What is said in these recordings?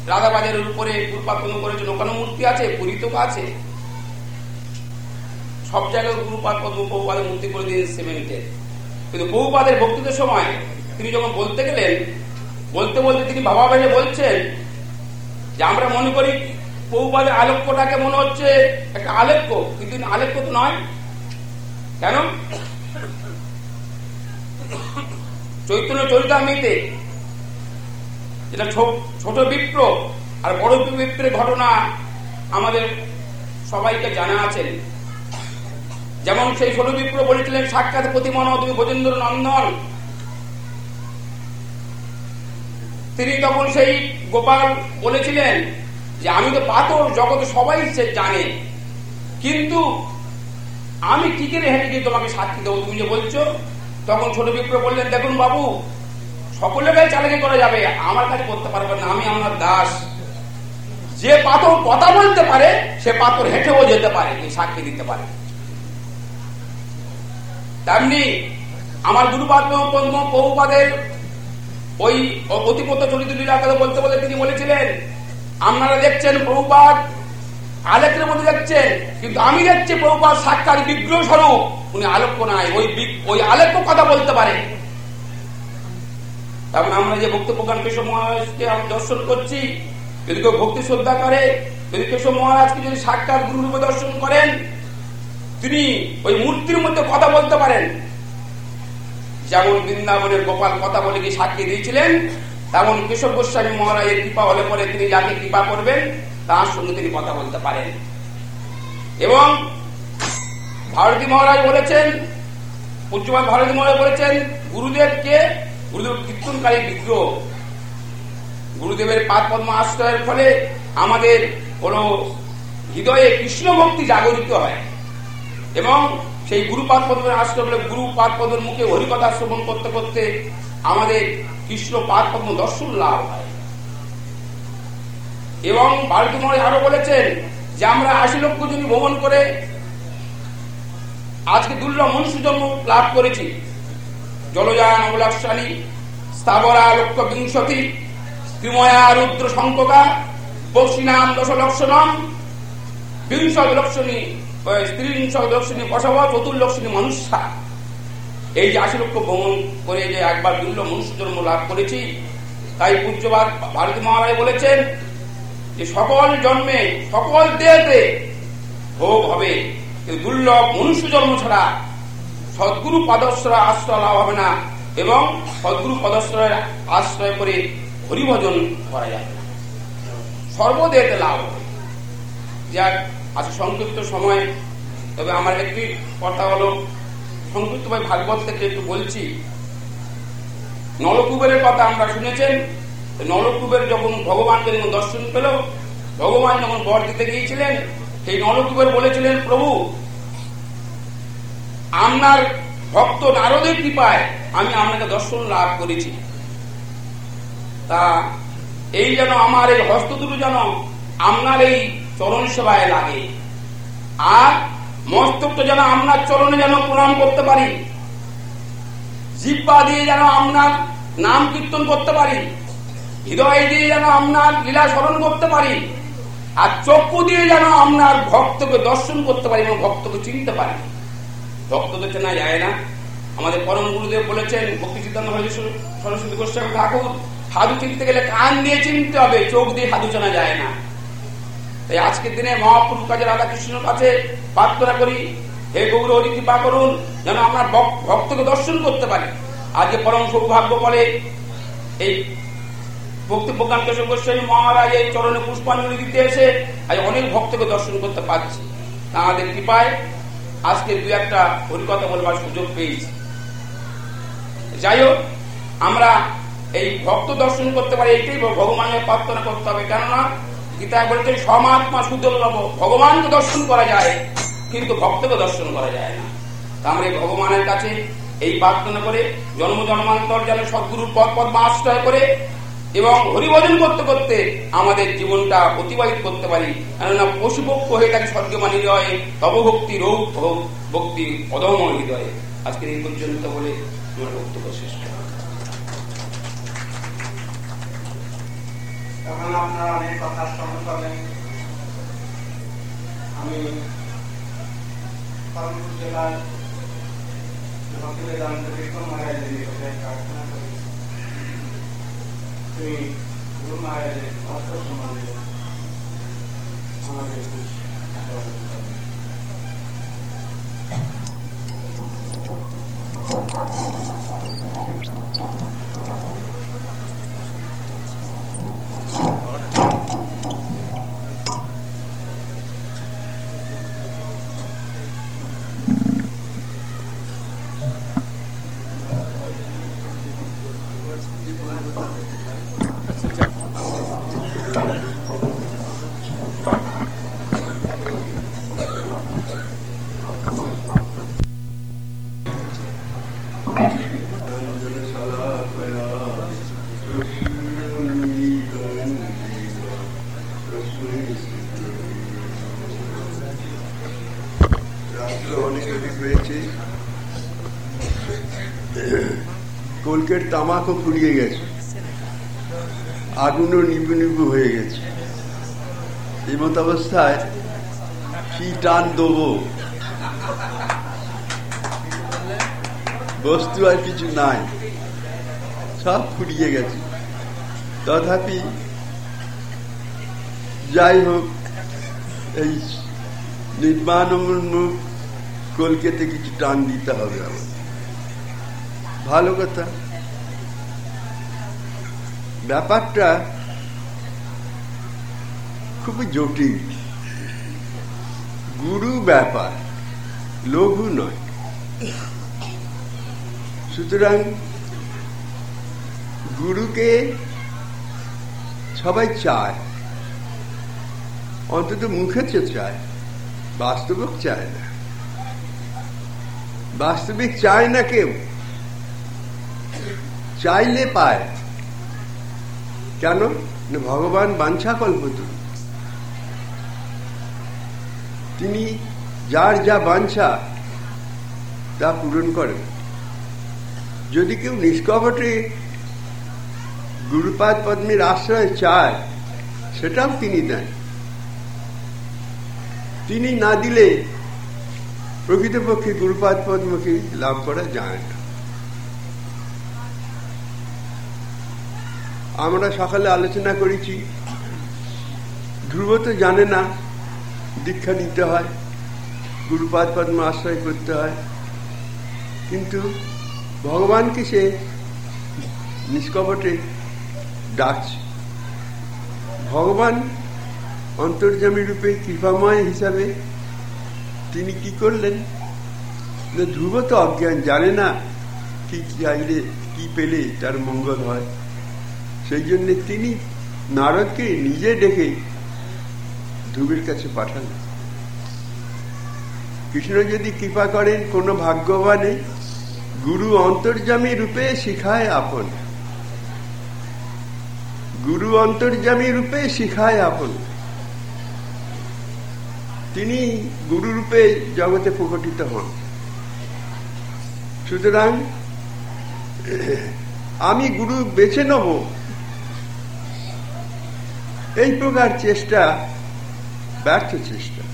রাধাবাজারের উপরে গুরুপাদ করেছেন, ওখানে মূর্তি আছে, পুরীতেও আছে, সব জায়গায় গুরুপাদ বহুপাদের মূর্তি করে দিয়েছেন সিমেন্টের। কিন্তু বহুপাদের বক্তৃতার সময় তিনি যখন বলতে গেলেন, বলতে বলতে তিনি বাবা বেলে বলছেন যে আমরা মনে করি বহুপাদের আলেখ্যটাকে মনে হচ্ছে একটা আলেখ্য, কিন্তু আলেখ্য তো নয়। কেন? চৈতন্য চরিতামৃতে এটা ছোট বিপ্র আর বড় বিপ্রের ঘটনা আমাদের সবাইকে জানা আছেন। যেমন সেই ছোট বিপ্র বলেছিলেন, সাক্ষাৎ প্রতিমন তুমি ভোজেন্দ্র নন্দন। তিনি তখন সেই গোপাল বলেছিলেন যে আমি তো পাথর, জগতে সবাই সে জানে, কিন্তু আমি কি করে হেঁটে গিয়ে তোমাকে সাক্ষী দেবো, তুমি যে বলছো। তখন ছোট বিপ্র বললেন, দেখুন বাবু, সকলের গায়ে চালাকি করা যাবে, আমার কাছে করতে পারবেন না, আমি আমার দাস। যে পাথর কথা বলতে পারে সে পাথর হেঁটেও যেতে পারে, সাক্ষী দিতে পারে। তেমনি আমার গুরুপাদ বহুপাদের ওই অতিপত চলিত লীলা কথা বলতে বলতে তিনি বলেছিলেন, আপনারা দেখছেন প্রভুপাদ আলেখ্যের মধ্যে দেখছেন, কিন্তু আমি দেখছি প্রভুপাদ সাক্ষাৎ বিগ্রহ স্বরূপ, উনি আলেখ্য নাই, ওই আলেখ্য কথা বলতে পারে। তেমন আমরা যে ভক্ত প্রজ্ঞান কেশব মহারাজকে আমরা দর্শন করছি, যদি কেউ ভক্তি শ্রদ্ধা করে, যদি কেশব মহারাজকে যদি সাক্ষাৎ গুরুরূপে দর্শন করেন, তিনি ওই মূর্তির মধ্যে কথা বলতে পারেন। যেমন বৃন্দাবনের গোপাল কথা বলে কি সাক্ষী দিয়েছিলেন, তেমন কেশব গোস্বামী মহারাজের কৃপা হলে পরে তিনি যাকে কৃপা করবেন তার সঙ্গে তিনি কথা বলতে পারেন। এবং ভারতী মহারাজ বলেছেন, পূজ্যপাদ ভারতী মহারাজ বলেছেন, গুরুদেবকে, গুরুদেব কীর্তনকারী বিগ্রহ। গুরুদেবের পাদ পদ্ম আশ্রয়ের ফলে আমাদের কোন হৃদয়ে কৃষ্ণ ভক্তি জাগরিত হয়, এবং সেই গুরুপাদ পদ্মের আশ্রয় বলে গুরুপাদ পদ্মের মুখে হরিকথা শ্রবণ করতে করতে আমাদের কৃষ্ণ পাদ পদ্ম দর্শন লাভ হয়। এবং ভারতী মহারাজ আরো বলেছেন যে আমরা ৮০ লক্ষ জনী ভ্রমণ করে আজকে দুর্লভ মনুষ্য জন্ম লাভ করেছি। জলজা নবলাক্ষানী স্থাবরা লক্ষ বিংশতি ত্রিময়া রুদ্র শঙ্ককা বক্সিনাম দশলক্ষণম বিংশ লক্ষণী স্ত্রীংশ লক্ষণী বসব চতুর্লক্ষণী মনুষ্যা। এই যে ৮০ লক্ষ ভ্রমণ করে যে একবার দুর্লভ মনুষ্য জন্ম লাভ করেছি, তাই পূজ্যপাদ ভারতী মহারাজ বলেছেন যে সকল জন্মে সকল দেহতে ভোগ হবে, কিন্তু দুর্লভ মনুষ্য জন্ম ছাড়া সদ্গুরু পদশ্রয় আশ্রয় লাভ হবে না, এবং সদ্গুরু পদশ্রয়ের আশ্রয় করে হরিভজন করা যাবে না, সর্বদেহতে লাভ হবে। যাক, আজ সংক্ষিপ্ত সময়, তবে আমার একটি কথা হলো সংক্ষিপ্ত ভাবে ভাগবত থেকে একটু বলছি। নলকুবেরের কথা আমরা শুনেছেন। নলকুবের যখন ভগবানকে যখন দর্শন পেল, ভগবান যখন বর দিতে গিয়েছিলেন, সেই নলকুবের বলেছিলেন, প্রভু আপনার ভক্ত নারদের কৃপায় আমি আপনাকে দর্শন লাভ করেছি, তা এই যেন আমার এই হস্ত দুটো যেন আপনার এই চরণ সেবায় লাগে, আর মস্তকটা যেন আপনার চরণে যেন প্রণাম করতে পারি, জিহ্বা দিয়ে যেন আপনার নাম কীর্তন করতে পারি, হৃদয় দিয়ে যেন আপনার লীলা স্মরণ করতে পারি, আর চক্ষু দিয়ে যেন আপনার ভক্তকে দর্শন করতে পারি এবং ভক্তকে চিনতে পারি। ভক্ত তো চেনা যায় না। আমাদের পরম গুরুদেব বলেছেন, ভক্তি সিদ্ধান্ত সরস্বতী গোস্বামী ঠাকুর, সাধু চিনতে গেলে কান দিয়ে চিনতে হবে, চোখ দিয়ে সাধু চেনা যায় না। তাই আজকের দিনে মহাপুরুষ কাছে রাধাকৃষ্ণের কাছে প্রার্থনা করি, হে গৌর হরি কৃপা করুন যেন আমরা ভক্তকে দর্শন করতে পারি। আজকে পরম সৌভাগ্য বলে এই ভক্তি প্রজ্ঞান কেশব গোস্বামী মহারাজ এই চরণে পুষ্পাঞ্জলি দিতে এসে আজ অনেক ভক্তকে দর্শন করতে পারছি। তাঁদের কৃপায় আজকে দু একটা হরিকথা বলবার সুযোগ পেয়েছি। যাই হোক, আমরা এই ভক্ত দর্শন করতে পারি, এইটাই ভগবানের প্রার্থনা করতে হবে। কেননা গীতায় বলছেন, সমাত্মা সুদুর্লভ, ভগবানকে দর্শন করা যায় কিন্তু ভক্তকে দর্শন করা যায় না। তা আমরা এই ভগবানের কাছে এই প্রার্থনা করে জন্ম জন্মান্তর যেন সদ্গুরুর পদ পদ্মা আশ্রয় করে এবং হরিভজন করতে করতে আমাদের জীবনটা অতিবাহিত করতে পারি। কেননা পশুপক্ষ হয়ে থাকে স্বর্গমান হৃদয়ে, তব ভক্তি রৌপ ভক্তি অদম হৃদয়ে। আজকের এই পর্যন্ত বলে আমার বক্তব্য শেষ। তখন আপনারা অনেক কথা শ্রবণ করলেন। আমি পালনপুর জেলার ভক্তিবেদান্ত বিক্রম মহারাজের নিকটে প্রার্থনা করি, তুমি গুরু মহারাজের তত্ত্ব সম্বন্ধে আমাদের কলকের তামাকও ফুরিয়ে গেছে, আগুনও নিবু নিবু হয়ে গেছে। এই মত অবস্থায় কি টান দেবো, বস্তু আর কিছু নাই, সব ফুরিয়ে গেছে। তথাপি যাই হোক, এই নির্বাণোন্মুখ কলকাতে কিছু টান দিতে হবে আমার। ভালো কথা। ব্যাপারটা খুবই জটিল, গুরু ব্যাপার, লঘু নয়। সুতরাং গুরুকে সবাই চায়, অন্তত মুখেতে চায়, বাস্তবিক চায় না। বাস্তবিক চায় না কেউ, চাইলে পায়। কেন? ভগবান বাঞ্ছা কল্পতরু, তিনি যার যা বাঞ্ছা তা পূরণ করেন। যদি কেউ নিষ্কপটে গুরুপাদ পদ্মের আশ্রয় চায়, সেটাও তিনি দেন। তিনি না দিলে প্রকৃতপক্ষে গুরুপাদ পদ্মকে লাভ করা যায় না। আমরা সকালে আলোচনা করেছি, ধ্রুব তো জানে না দীক্ষা নিতে হয়, গুরুপাদ পদ্ম আশ্রয় করতে হয়, কিন্তু ভগবানকে সে নিষ্কপটে ডাকছে। ভগবান অন্তর্যামী রূপে কৃপাময় হিসাবে তিনি কি করলেন? ধ্রুব তো অজ্ঞান, জানে না কি চাইলে কি পেলে তার মঙ্গল হয়। সেই জন্য তিনি নারদকে নিজে ডেকে ধ্রুবের কাছে পাঠান। কৃষ্ণ যদি কৃপা করেন কোন ভাগ্যবানে, গুরু অন্তর্যামী রূপে শিখায় আপন, গুরু অন্তর্যামী রূপে শিখায় আপন। তিনি গুরু রূপে জগতে প্রকটিত হন। সুতরাং আমি গুরু বেছে নেব, এই প্রকার চেষ্টা ব্যর্থ চেষ্টা।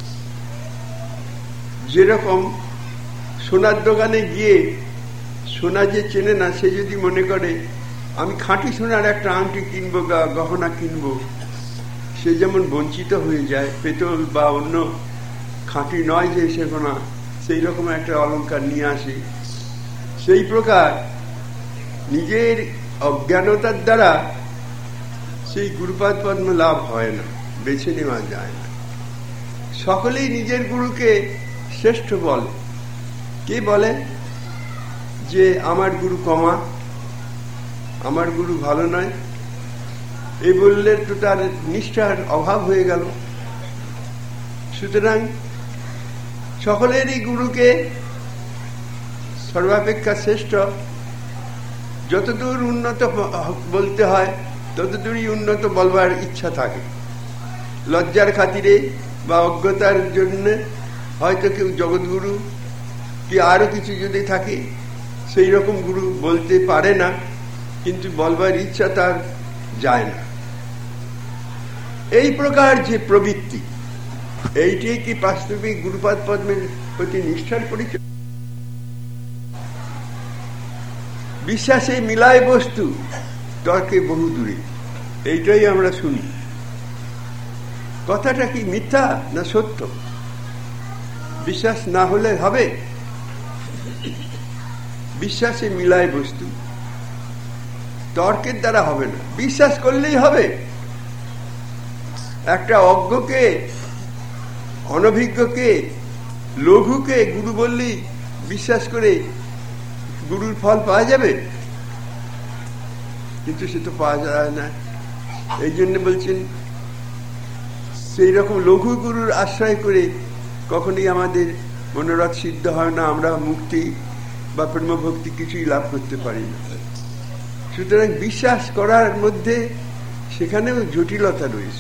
যেরকম সোনার দোকানে গিয়ে সোনা যে চেনে না, সে যদি মনে করে আমি খাঁটি সোনার একটা আংটি কিনবো, গহনা কিনবো, সে যেমন বঞ্চিত হয়ে যায়। পেতল বা অন্য খাঁটি নয় যে সে সোনা, সেই রকম একটা অলংকার নিয়ে আসে। সেই প্রকার নিজের অজ্ঞানতার দ্বারা সেই গুরুপাদ পদ্ম লাভ হয় না, বেছে নেওয়া যায় না। সকলেই নিজের গুরুকে শ্রেষ্ঠ বলে। কে বলে যে আমার গুরু কমা, আমার গুরু ভালো নয়? এই বললে তো তার নিষ্ঠার অভাব হয়ে গেল। সুতরাং সকলেরই গুরুকে সর্বাপেক্ষা শ্রেষ্ঠ, যতদূর উন্নত বলতে হয় ততদূরই উন্নত বলবার ইচ্ছা থাকে। লজ্জার খাতিরে বা অজ্ঞতার জন্য হয়তো কেউ জগৎগুরু কি আরো কিছু যদি থাকে, সেই রকম গুরু বলতে পারে না, কিন্তু বলবার ইচ্ছা তার যায় না। এই প্রকার যে প্রবৃত্তি, এইটাই কি বাস্তবিক গুরুপাদ পদ্মের প্রতি নিষ্ঠার পরিচয়? বিশ্বাসে মিলায় বস্তু, তর্কে বহু দূরে, এইটাই আমরা শুনি। কথাটা কি মিথ্যা না সত্য? বিশ্বাস না হলে হবে? বিশ্বাসে মিলায় বস্তু, তর্কের দ্বারা হবে না, বিশ্বাস করলেই হবে। একটা অজ্ঞকে, অনভিজ্ঞকে, লঘুকে গুরু বললেই বিশ্বাস করে গুরুর ফল পাওয়া যাবে? কিন্তু সে তো পাওয়া যায় না। এই জন্য বলছেন সেই রকম লঘু গুরুর আশ্রয় করে কখনই আমাদের মনোরথ সিদ্ধ হয় না, আমরা মুক্তি বা প্রেমভক্তি কিছুই লাভ করতে পারি না। সুতরাং বিশ্বাস করার মধ্যে সেখানেও জটিলতা রয়েছে।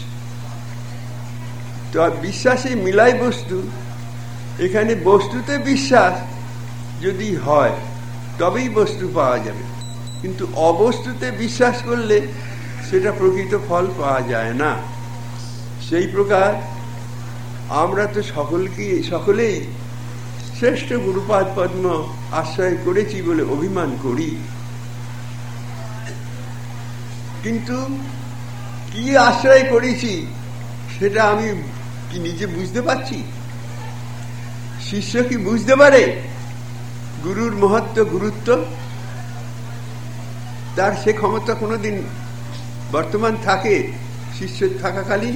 তো বিশ্বাসে মিলাই বস্তু, এখানে বস্তুতে বিশ্বাস যদি হয় তবেই বস্তু পাওয়া যাবে, কিন্তু অবস্তুতে বিশ্বাস করলে সেটা প্রকৃত ফল পাওয়া যায় না। সেই প্রকার আমরা তো সকলেই শ্রেষ্ঠ গুরুপাদ পদ্ম আশ্রয় করেছি বলে অভিমান করি, কিন্তু কি আশ্রয় করেছি সেটা আমি কি নিজে বুঝতে পারছি? শিষ্য কি বুঝতে পারে গুরুর মহত্ব, গুরুত্ব? তার সে ক্ষমতা কোনোদিন বর্তমান থাকে শিষ্য থাকাকালীন?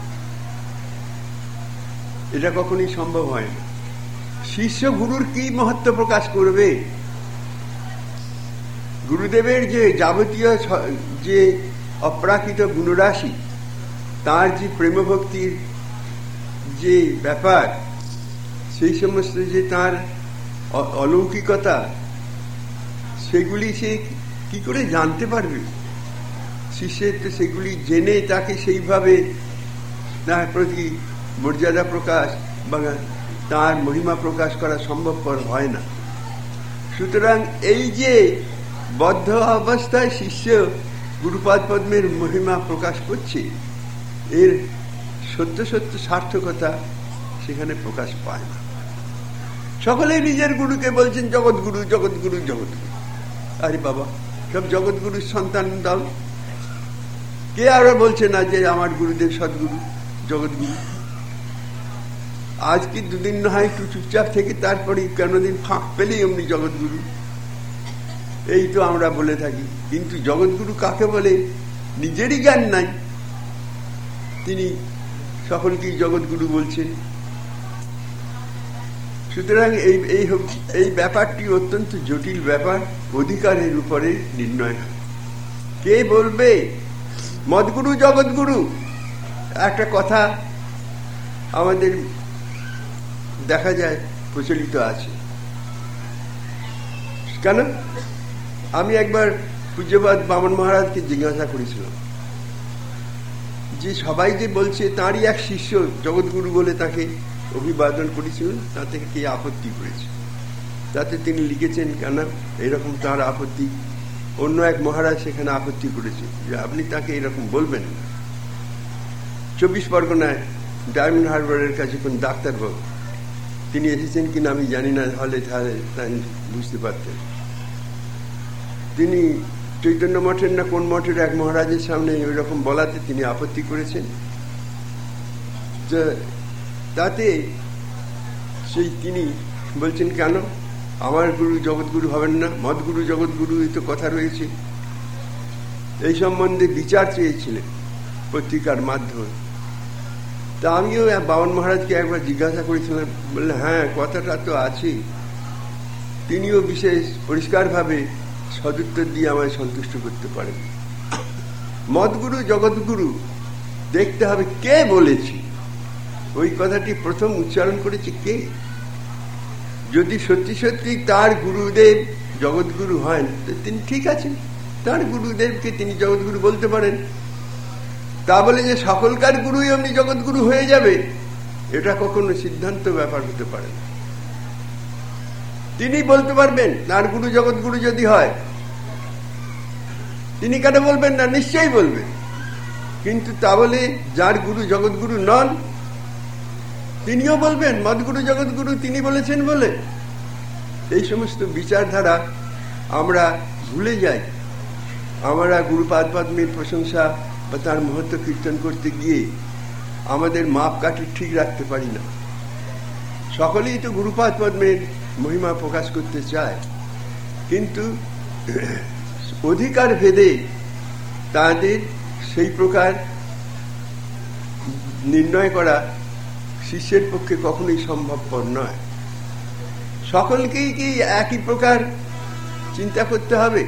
এটা কখনই সম্ভব হয় না। শিষ্য গুরুর কি মহত্ব প্রকাশ করবে? গুরুদেবের যে যাবতীয় যে অপ্রাকৃত গুণরাশি, তার যে প্রেমভক্তির যে ব্যাপার, সেই সমস্ত যে তার অলৌকিকতা, সেগুলি সে কি করে জানতে পারবে? শিষ্যের তো সেগুলি জেনে তাকে সেইভাবে তার প্রতি মর্যাদা প্রকাশ বা তার মহিমা প্রকাশ করা সম্ভবপর হয় না। সুতরাং এই যে বদ্ধ অবস্থায় শিষ্য গুরুপাদ পদ্মের মহিমা প্রকাশ করছে, এর সত্য সত্য সার্থকতা সেখানে প্রকাশ পায় না। সকলে নিজের গুরুকে বলছেন জগৎগুরু, জগৎগুরু, জগৎগুরু। আরে বাবা, সব জগৎগুরুর সন্তান দাও। কে আরো বলছে না যে আমার গুরুদেব সদ্গুরু, জগৎগুরু? আজ কি দুদিন না হয় একটু চুপচাপ থেকে তারপরে কোনদিন ফাঁক পেলেই অমনি জগৎগুরু, এই তো আমরা বলে থাকি। কিন্তু জগৎগুরু কাকে বলে নিজেরই জ্ঞান নাই, তিনি সকলকেই জগৎগুরু বলছেন। সুতরাং এই ব্যাপারটি অত্যন্ত জটিল ব্যাপার, অধিকারের উপরে নির্ণয় হয়। কে বলবে মদগুরু, জগৎগুরু? একটা কথা আমাদের দেখা যায় প্রচলিত আছে। কেন? আমি একবার পূজ্যপাদ বামন মহারাজকে জিজ্ঞাসা করেছিলাম যে সবাই যে বলছে তাঁরই এক শিষ্য জগৎগুরু বলে তাকে অভিবাদন করেছিলেন, তাতে কে আপত্তি করেছে? তাতে তিনি লিখেছেন কেন এরকম তার আপত্তি। অন্য এক মহারাজ সেখানে আপত্তি করেছে যে আপনি তাকে এরকম বলবেন না। 24 পরগনায় ডায়মন্ড হারবারের কাছে কোন ডাক্তারবাবু, তিনি এসেছেন কিনা আমি জানি না, হলে তাই বুঝতে পারতেন। তিনি চৈতন্য মঠের না কোন মঠের এক মহারাজের সামনে ওই রকম বলাতে তিনি আপত্তি করেছেন। তাতে তিনি বলছেন কেন আমার গুরু জগৎগুরু হবেন না, মদগুরু জগৎগুরু এই তো কথা রয়েছে। এই সম্বন্ধে বিচার চেয়েছিলেন পত্রিকার মাধ্যমে। তা আমিও বামন মহারাজকে একবার জিজ্ঞাসা করেছিলাম, বললেন হ্যাঁ কথাটা তো আছে। তিনিও বিশেষ পরিষ্কারভাবে সদুত্তর দিয়ে আমায় সন্তুষ্ট করতে পারেন। মদগুরু জগৎগুরু দেখতে হবে কে বলেছে, ওই কথাটি প্রথম উচ্চারণ করেছে কে। যদি সত্যি সত্যি তার গুরুদেব জগৎগুরু হয় তিনি ঠিক আছেন, তার গুরুদেবকে তিনি জগৎগুরু বলতে পারেন। তা বলে যে সকলকার গুরুই এমনি জগৎগুরু হয়ে যাবে, এটা কখনো সিদ্ধান্ত ব্যাপার হতে পারে না। তিনি বলতে পারবেন তার গুরু জগৎগুরু যদি হয়, তিনি কেন বলবেন না? নিশ্চয়ই বলবেন। কিন্তু তা বলে যার গুরু জগৎগুরু নন তিনিও বলবেন মদগুরু জগৎগুরু তিনি বলেছেন বলে? এই সমস্ত বিচারধারা আমরা ভুলে যাই। আমরা গুরুপাদ পদ্মের প্রশংসা বা তার মহত্ব কীর্তন করতে গিয়ে আমাদের মাপকাঠি ঠিক রাখতে পারি না। সকলেই তো গুরুপাদ পদ্মের মহিমা প্রকাশ করতে চায়, কিন্তু অধিকার ভেদে তাদের সেই প্রকার নির্ণয় করা শিষ্যের পক্ষে কখনোই সম্ভবপর নয়। সকলকেই কি একই প্রকার চিন্তা করতে হবে?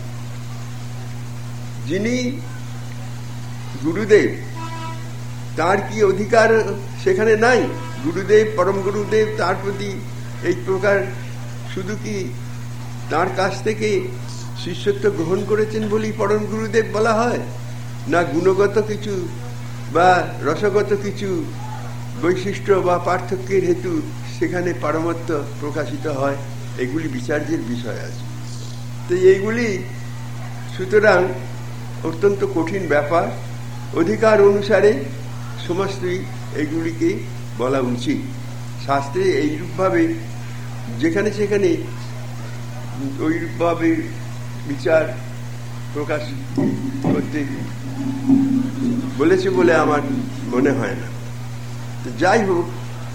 যিনি গুরুদেব তার কি অধিকার সেখানে নাই? গুরুদেব পরম গুরুদেব তার প্রতি এই প্রকার শুধু কি তার কাছ থেকে শিষ্যত্ব গ্রহণ করেছেন বলেই পরম গুরুদেব বলা হয়, না গুণগত কিছু বা রসগত কিছু বৈশিষ্ট্য বা পার্থক্যের হেতু সেখানে পারমত্ব প্রকাশিত হয়? এগুলি বিচার্যের বিষয় আছে। তো এইগুলি সুতরাং অত্যন্ত কঠিন ব্যাপার। অধিকার অনুসারে সমস্তই এগুলিকে বলা উচিত। শাস্ত্রে এইরূপভাবে যেখানে সেখানে ওইরূপভাবে বিচার প্রকাশ করতে বলেছে বলে আমার মনে হয় না। যাই হোক,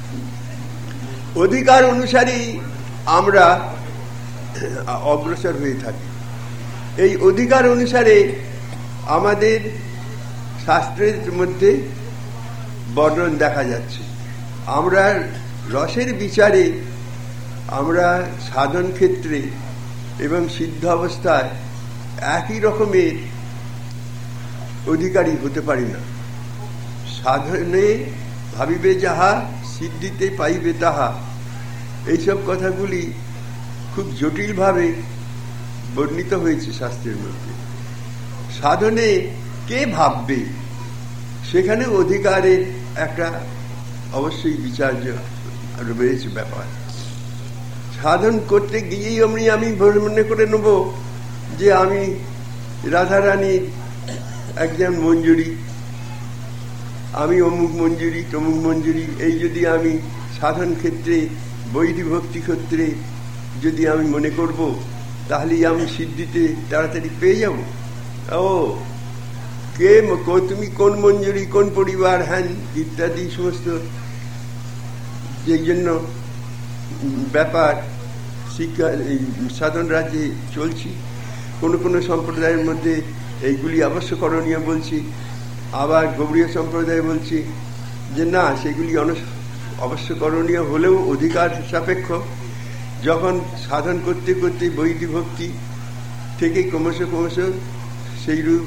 অধিকার অনুসারেই আমরা অগ্রসর হয়ে থাকি। এই অধিকার অনুসারে আমাদের শাস্ত্রের মধ্যে বর্ণন দেখা যাচ্ছে। আমরা রসের বিচারে আমরা সাধন ক্ষেত্রে এবং সিদ্ধ অবস্থায় একই রকমের অধিকারী হতে পারি না। সাধনে ভাবিবে যাহা সিদ্ধিতে পাইবে তাহা, এইসব কথাগুলি খুব জটিলভাবে বর্ণিত হয়েছে শাস্ত্রের মধ্যে। সাধনে কে ভাববে সেখানে অধিকারের একটা অবশ্যই বিচার্য রয়েছে ব্যাপার। সাধন করতে গিয়েই আমি মনে করে নেব যে আমি রাধারানীর একজন মঞ্জুরি, আমি অমুক মঞ্জুরি তমুক মঞ্জুরি, এই যদি আমি সাধন ক্ষেত্রে বৈধি ভক্তি ক্ষেত্রে যদি আমি মনে করব, তাহলেই আমি সিদ্ধিতে তাড়াতাড়ি পেয়ে যাব। ও কে তুমি কোন মঞ্জুরি, কোন পরিবার, হ্যান ইত্যাদি সমস্ত যেই জন্য ব্যাপার শিক্ষা সাধন রাজ্যে চলছি। কোন কোন সম্প্রদায়ের মধ্যে এইগুলি অবশ্য করণীয় বলছি, আবার গৌড়ীয় সম্প্রদায় বলছি যে না, সেগুলি অবশ্য করণীয় হলেও অধিকার সাপেক্ষ। যখন সাধন করতে করতে বৈদিক ভক্তি থেকে ক্রমশ সেইরূপ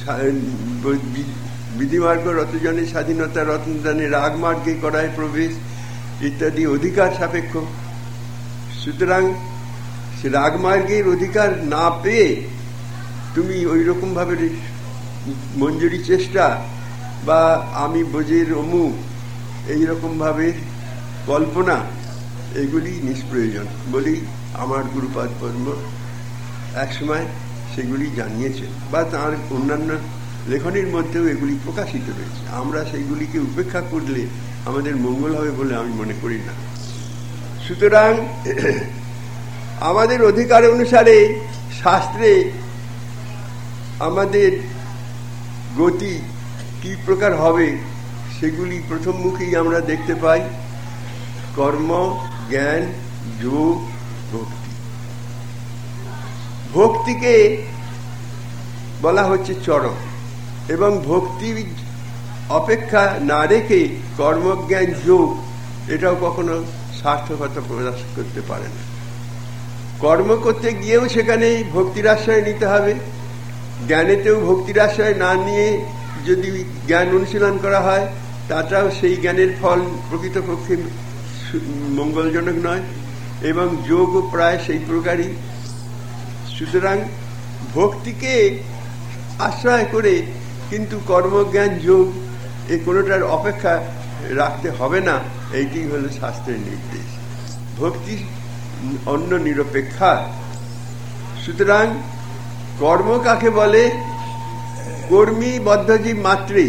বিধিমার্গ রতজনের স্বাধীনতা রত্নদানে রাগমার্গে করায় প্রবেশ ইত্যাদি অধিকার সাপেক্ষ। সুতরাং সে রাগমার্গের অধিকার না পেয়ে তুমি ওই রকম ভাবে মঞ্জুরি চেষ্টা বা আমি বোঝের অমুক এইরকম ভাবে কল্পনা, এগুলি নিষ্প্রয়োজন বলেই আমার গুরুপাদ পদ্ম একসময় সেগুলি জানিয়েছেন, বা তাঁর অন্যান্য লেখনীর মধ্যেও এগুলি প্রকাশিত রয়েছে। আমরা সেইগুলিকে উপেক্ষা করলে আমাদের মঙ্গল হবে বলে আমি মনে করি না। সুতরাং আমাদের অধিকার অনুসারে শাস্ত্রে আমাদের গতি কি প্রকার হবে সেগুলি প্রথম মুখেই আমরা দেখতে পাই। কর্ম, জ্ঞান, যোগ, ভক্তি। ভক্তিকে বলা হচ্ছে চরম, এবং ভক্তি অপেক্ষা না রেখে কর্মজ্ঞান যোগ এটাও কখনো সার্থকতা প্রকাশ করতে পারে না। কর্ম করতে গিয়েও সেখানে ভক্তির আশ্রয় নিতে হবে, জ্ঞানেতেও ভক্তির আশ্রয় না নিয়ে যদি জ্ঞান অনুশীলন করা হয় তাটাও সেই জ্ঞানের ফল প্রকৃতপক্ষে মঙ্গলজনক নয়, এবং যোগও প্রায় সেই প্রকারই। সুতরাং ভক্তিকে আশ্রয় করে কিন্তু কর্মজ্ঞান যোগ এই কোনোটার অপেক্ষা রাখতে হবে না, এইটি হলো শাস্ত্রের নির্দেশ। ভক্তি অন্য নিরপেক্ষা। সুতরাং কর্ম কাকে বলে কর্মী বদ্ধজীব মাত্রেই।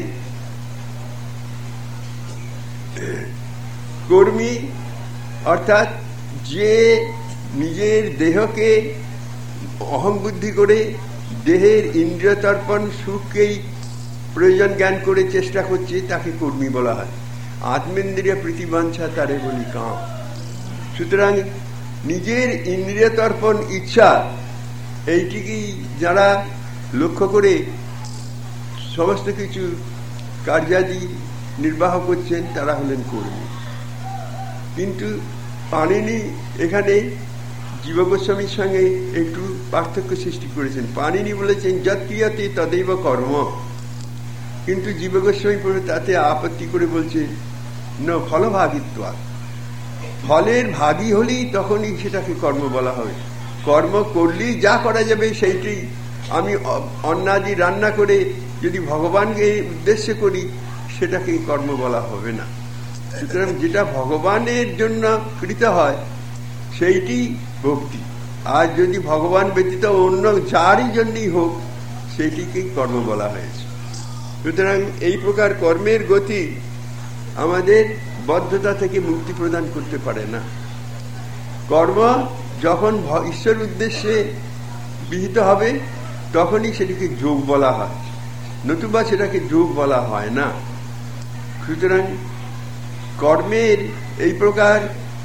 কর্মী অর্থাৎ যে নিজের দেহকে অহং বুদ্ধি করে দেহের ইন্দ্রিয় তর্পণ সুখকেই প্রয়োজন জ্ঞান করে চেষ্টা করছে, তাকে কর্মী বলা হয়। আত্মেন্দ্রিয় প্রীতিবাঞ্ছা তারে বলি কাম। সুতরাং নিজের ইন্দ্রিয় তর্পণ ইচ্ছা এইটিকেই যারা লক্ষ্য করে সমস্ত কিছু কার্যাদি নির্বাহ করছেন তারা হলেন কর্মী। কিন্তু পাণিনি এখানে জীব গোস্বামীর সঙ্গে একটু পার্থক্য সৃষ্টি করেছেন। পাণিনি বলেছেন যৎ ক্রিয়তে তদেব কর্ম, কিন্তু জীব গোস্বামী তাতে আপত্তি করে বলছে ন ফলভাগিত্ব, ফলের ভাগী হলেই তখনই সেটাকে কর্ম বলা হবে। কর্ম করলেই যা করা যাবে সেইটি, আমি অন্নাদি রান্না করে যদি ভগবানকে উদ্দেশ্য করি সেটাকে কর্ম বলা হবে না। সুতরাং যেটা ভগবানের জন্য কৃত হয় সেইটি ভক্তি, আর যদি ভগবান ব্যতীত অন্য যারই জন্যই হোক সেইটিকেই কর্ম বলা হয়েছে। সুতরাং এই প্রকার কর্মের গতি আমাদের বদ্ধতা থেকে মুক্তি প্রদান করতে পারে না। কর্ম যখন ঈশ্বর উদ্দেশ্যে বিহিত হবে তখনই সেটিকে যোগ বলা হয়, নতুবা সেটাকে যোগ বলা হয় না। সুতরাং কর্মের এই প্রকার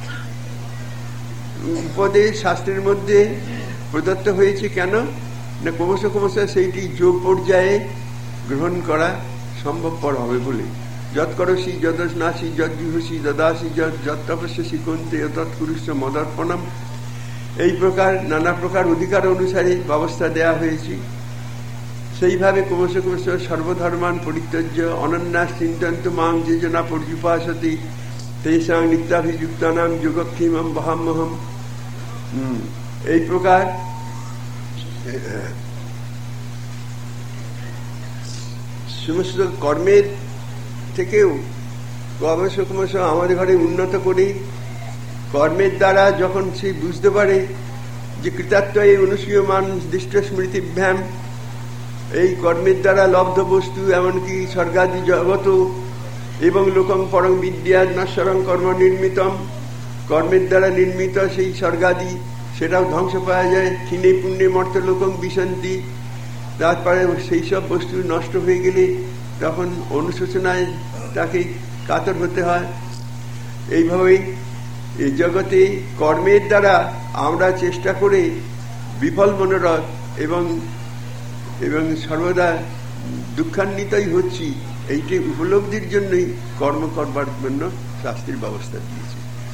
উপদেশ শাস্ত্রের মধ্যে প্রদত্ত হয়েছে কেন না, ক্রমশ ক্রমশ সেইটি যোগ পর্যায়ে গ্রহণ করা সম্ভবপর হবে বলে। যৎ করসি যদস্নাসি যজ্জুহসি দদাসি যৎ তপস্যসি কুন্তে তৎকুরুষ্য মদর্পণম, এই প্রকার নানা প্রকার অধিকার অনুসারে ব্যবস্থা দেয়া হয়েছে। সেইভাবে ক্রমশ ক্রমশ সর্বধর্মান পরিত্যজ্য অনন্যাস চিন্তন্ত মাং যে জনা পর্যুপাসতি তেষাং নিত্যাভিযুক্তানাম যোগক্ষেমম বহাম্যহম, এই প্রকার সমস্ত কর্মের থেকেও ক্রমশ ক্রমশ আমাদের ঘরে উন্নত করে কর্মের দ্বারা যখন সে বুঝতে পারে যে কৃতার্থ এই অনুসূয়মান দৃষ্ট স্মৃতিভ্যাম, এই কর্মের দ্বারা লব্ধ বস্তু এমনকি স্বর্গাদি জগত এবং লোকং পরং বিদ্যা নশ্বরং কর্ম নির্মিতম, কর্মের দ্বারা নির্মিত সেই স্বর্গাদি সেটাও ধ্বংস পাওয়া যায়। ক্ষীণে পুণ্যে মর্ত লোকং বিশন্তি, তারপরে সেই সব বস্তু নষ্ট হয়ে গেলে তখন অনুশোচনায় তাকে কাতর হতে হয়। এইভাবেই এই জগতে কর্মের দ্বারা আমরা চেষ্টা করে বিফল মনোরথ এবং এবং সর্বদা দুঃখান্বিতই হচ্ছি, এইটি উপলব্ধির জন্যই কর্ম করবার জন্য শাস্ত্রের ব্যবস্থা দিয়েছে।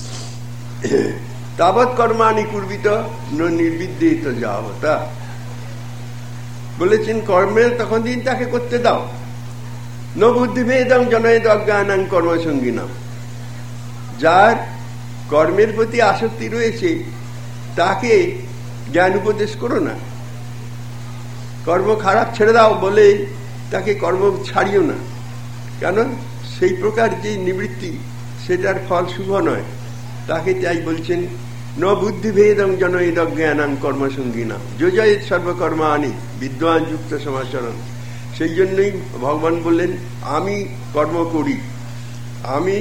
তাবৎ কর্মাণি কুর্বিত ন নির্বিদ্যেত যাবতা, বলেছেন কর্মের তখন দিন তাকে করতে দাও। ন বুদ্ধিভেদং জনয়েদ অজ্ঞানাং কর্মসঙ্গিনাম, যার কর্মের প্রতি আসক্তি রয়েছে তাকে জ্ঞান উপদেশ করো না। কর্ম খারাপ ছেড়ে দাও বলে তাকে কর্ম ছাড়িও না, কেন সেই প্রকার যে নিবৃত্তি সেটার ফল শুভ নয়। তাকে তাই বলছেন ন বুদ্ধিভেদং জনয়েদ অজ্ঞানাং কর্মসঙ্গিনাম যোজয়েৎ সর্বকর্মাণি বিদ্বান যুক্ত সমাচরণ। সেই জন্যই ভগবান বললেন আমি কর্ম করি, আমি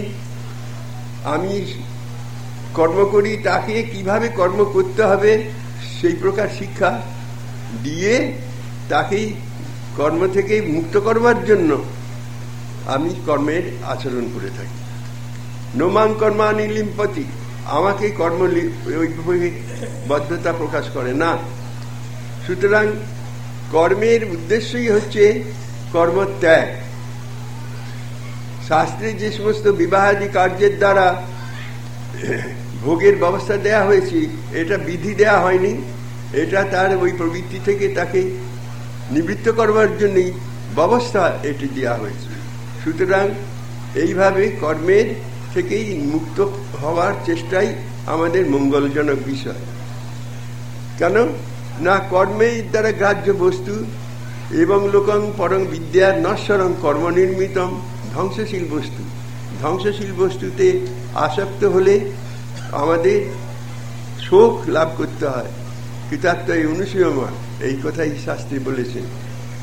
কর্ম করি, তাকে কিভাবে কর্ম করতে হবে সেই প্রকার শিক্ষা দিয়ে তাকে কর্ম থেকে মুক্ত করবার জন্য আমি কর্মের আচরণ করে থাকি। নোমাং কর্মাণি লিম্পতি, আমাকে কর্ম বদ্ধতা প্রকাশ করে না। সুতরাং কর্মের উদ্দেশ্যই হচ্ছে কর্মত্যাগ। শাস্ত্রে যে সমস্ত বিবাহাদি কার্যের দ্বারা ভোগের ব্যবস্থা দেয়া হয়েছে এটা বিধি দেয়া হয়নি, এটা তার ওই প্রবৃত্তি থেকে তাকে নিবৃত্ত করবার জন্যই ব্যবস্থা এটি দেওয়া হয়েছে। সুতরাং এইভাবে কর্মের থেকেই মুক্ত হওয়ার চেষ্টাই আমাদের মঙ্গলজনক বিষয়। কেন না কর্মের দ্বারা গ্রাহ্য বস্তু এবং লোকং পরং বিদ্যার নশ্বরং কর্ম নির্মিতম, ধ্বংসশীল বস্তু। ধ্বংসশীল বস্তুতে আসক্ত হলে আমাদের শোক লাভ করতে হয়। কৃতার্থ এই অনুসূয়মান, এই কথাই শাস্ত্রী বলেছেন।